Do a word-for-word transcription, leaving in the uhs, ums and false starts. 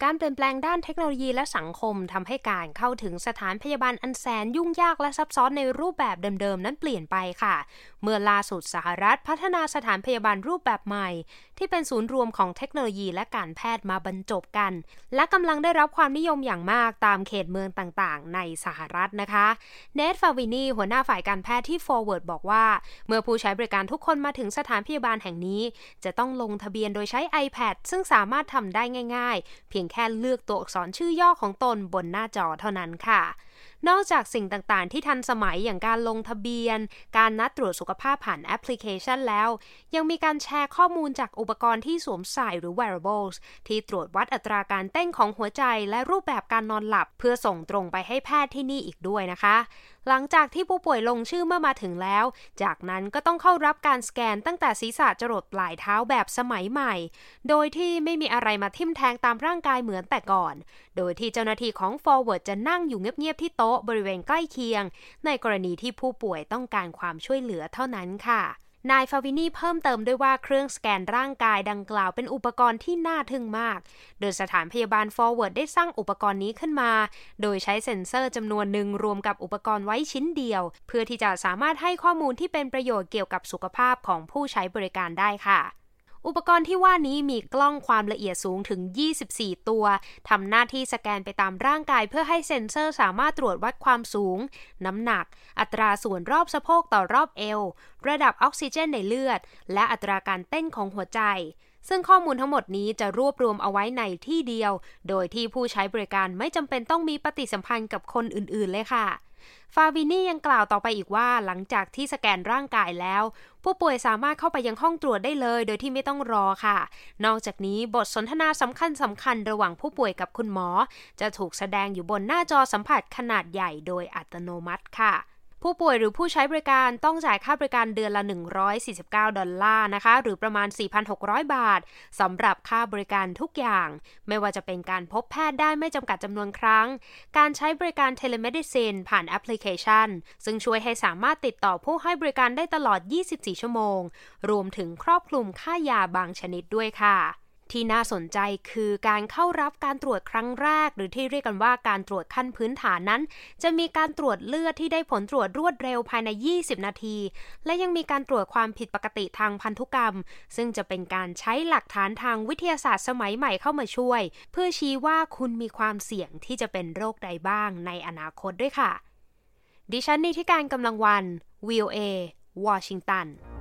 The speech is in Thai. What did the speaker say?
การเปลี่ยนแปลงด้านเทคโนโลยีและสังคมทำให้การเข้าถึงสถานพยาบาลอันแสนยุ่งยากและซับซ้อนในรูปแบบเดิมๆนั้นเปลี่ยนไปค่ะเมื่อล่าสุดสหรัฐพัฒนาสถานพยาบาลรูปแบบใหม่ที่เป็นศูนย์รวมของเทคโนโลยีและการแพทย์มาบรรจบกันและกำลังได้รับความนิยมอย่างมากตามเขตเมืองต่างๆในสหรัฐนะคะเนธ ฟาวินีหัวหน้าฝ่ายการแพทย์ที่ Forward บอกว่าเมื่อผู้ใช้บริการทุกคนมาถึงสถานพยาบาลแห่งนี้จะต้องลงทะเบียนโดยใช้ iPad ซึ่งสามารถทำได้ง่ายๆเพียงแค่เลือกตัวอักษรชื่อย่อของตนบนหน้าจอเท่านั้นค่ะนอกจากสิ่งต่างๆที่ทันสมัยอย่างการลงทะเบียนการนัดตรวจสุขภาพผ่านแอปพลิเคชันแล้วยังมีการแชร์ข้อมูลจากอุปกรณ์ที่สวมใส่หรือ wearables ที่ตรวจวัดอัตราการเต้นของหัวใจและรูปแบบการนอนหลับเพื่อส่งตรงไปให้แพทย์ที่นี่อีกด้วยนะคะหลังจากที่ผู้ป่วยลงชื่อเมื่อมาถึงแล้วจากนั้นก็ต้องเข้ารับการสแกนตั้งแต่ศีรษะจรดปลายเท้าแบบสมัยใหม่โดยที่ไม่มีอะไรมาทิ่มแทงตามร่างกายเหมือนแต่ก่อนโดยที่เจ้าหน้าที่ของ Forward จะนั่งอยู่เงียบๆที่โต๊ะบริเวณใกล้เคียงในกรณีที่ผู้ป่วยต้องการความช่วยเหลือเท่านั้นค่ะนายฟาวินีเพิ่มเติมด้วยว่าเครื่องสแกนร่างกายดังกล่าวเป็นอุปกรณ์ที่น่าทึ่งมากโดยสถานพยาบาล Forward ได้สร้างอุปกรณ์นี้ขึ้นมาโดยใช้เซ็นเซอร์จำนวนหนึ่งรวมกับอุปกรณ์ไว้ชิ้นเดียวเพื่อที่จะสามารถให้ข้อมูลที่เป็นประโยชน์เกี่ยวกับสุขภาพของผู้ใช้บริการได้ค่ะอุปกรณ์ที่ว่านี้มีกล้องความละเอียดสูงถึงยี่สิบสี่ตัวทำหน้าที่สแกนไปตามร่างกายเพื่อให้เซ็นเซอร์สามารถตรวจวัดความสูงน้ำหนักอัตราส่วนรอบสะโพกต่อรอบเอวระดับออกซิเจนในเลือดและอัตราการเต้นของหัวใจซึ่งข้อมูลทั้งหมดนี้จะรวบรวมเอาไว้ในที่เดียวโดยที่ผู้ใช้บริการไม่จำเป็นต้องมีปฏิสัมพันธ์กับคนอื่นๆเลยค่ะฟาวินียังกล่าวต่อไปอีกว่าหลังจากที่สแกนร่างกายแล้วผู้ป่วยสามารถเข้าไปยังห้องตรวจได้เลยโดยที่ไม่ต้องรอค่ะนอกจากนี้บทสนทนาสำคัญสำคัญระหว่างผู้ป่วยกับคุณหมอจะถูกแสดงอยู่บนหน้าจอสัมผัสขนาดใหญ่โดยอัตโนมัติค่ะผู้ป่วยหรือผู้ใช้บริการต้องจ่ายค่าบริการเดือนละหนึ่งร้อยสี่สิบเก้าดอลลาร์นะคะหรือประมาณ สี่พันหกร้อย บาทสำหรับค่าบริการทุกอย่างไม่ว่าจะเป็นการพบแพทย์ได้ไม่จำกัดจำนวนครั้งการใช้บริการเทเลเมดิซินผ่านแอปพลิเคชันซึ่งช่วยให้สามารถติดต่อผู้ให้บริการได้ตลอดยี่สิบสี่ชั่วโมงรวมถึงครอบคลุมค่ายาบางชนิดด้วยค่ะที่น่าสนใจคือการเข้ารับการตรวจครั้งแรกหรือที่เรียกกันว่าการตรวจขั้นพื้นฐานนั้นจะมีการตรวจเลือดที่ได้ผลตรวจรวดเร็วภายในยี่สิบนาทีและยังมีการตรวจความผิดปกติทางพันธุกรรมซึ่งจะเป็นการใช้หลักฐานทางวิทยาศาสตร์สมัยใหม่เข้ามาช่วยเพื่อชี้ว่าคุณมีความเสี่ยงที่จะเป็นโรคใดบ้างในอนาคตด้วยค่ะดิฉันนิติการกำลังวัน วี โอ เอ วอชิงตัน